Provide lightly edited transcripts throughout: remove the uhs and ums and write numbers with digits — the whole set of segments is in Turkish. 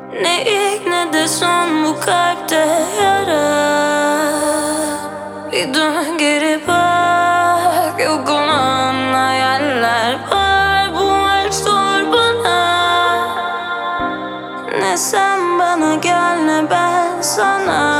Ne ilk ne de son bu kalpte yara. Bir dön geri bak, yok olan hayaller var. Bu aşk zor bana. Ne sen bana gel ne ben sana.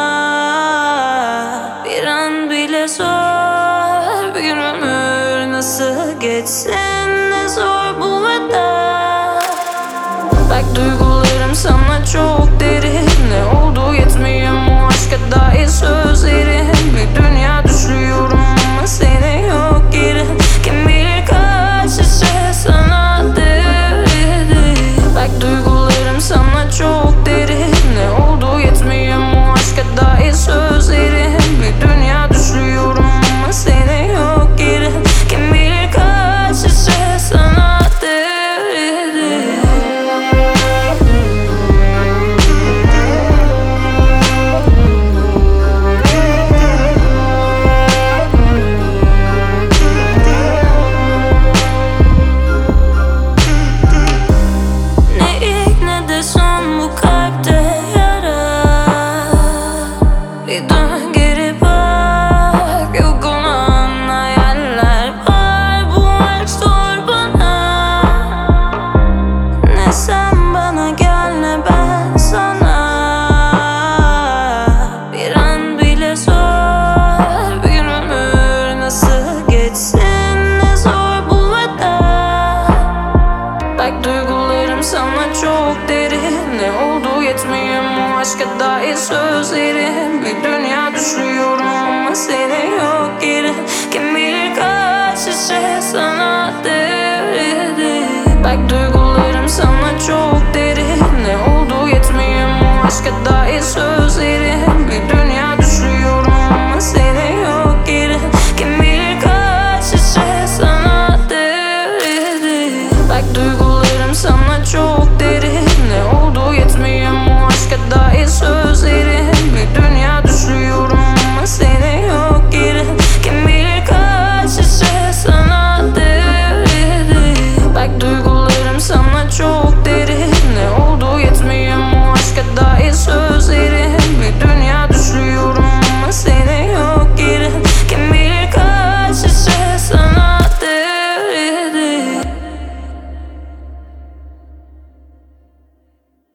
Bir an bile zor, bir ömür nasıl geçsin, ne zor bu veda. Bak duygularım sana çok derin, ne oldu yetmiyor mu aşka dair sözlerim. Bir dünya düşüyorum ama seni yok geri. Kim bilir kaç şişe sana devrildi. Bak duygularım sana çok derin, ne oldu yetmiyor mu aşka dair sözlerim. Bir dünya düşüyorum ama seni yok geri. Kim bilir kaç şişe sana devrildi. Bir dön geri bak, yok olan hayaller var. Bu aşk zor bana. Ne sen bana gel ne ben sana. Bir an bile zor, bir ömür nasıl geçsin, ne zor bu veda. Bak duygularım sana çok derin, ne oldu yetmiyor mu aşka dair sözlerim. Bir dünya düşüyorum ama seni yok geri. Kim bilir kaç şişe sana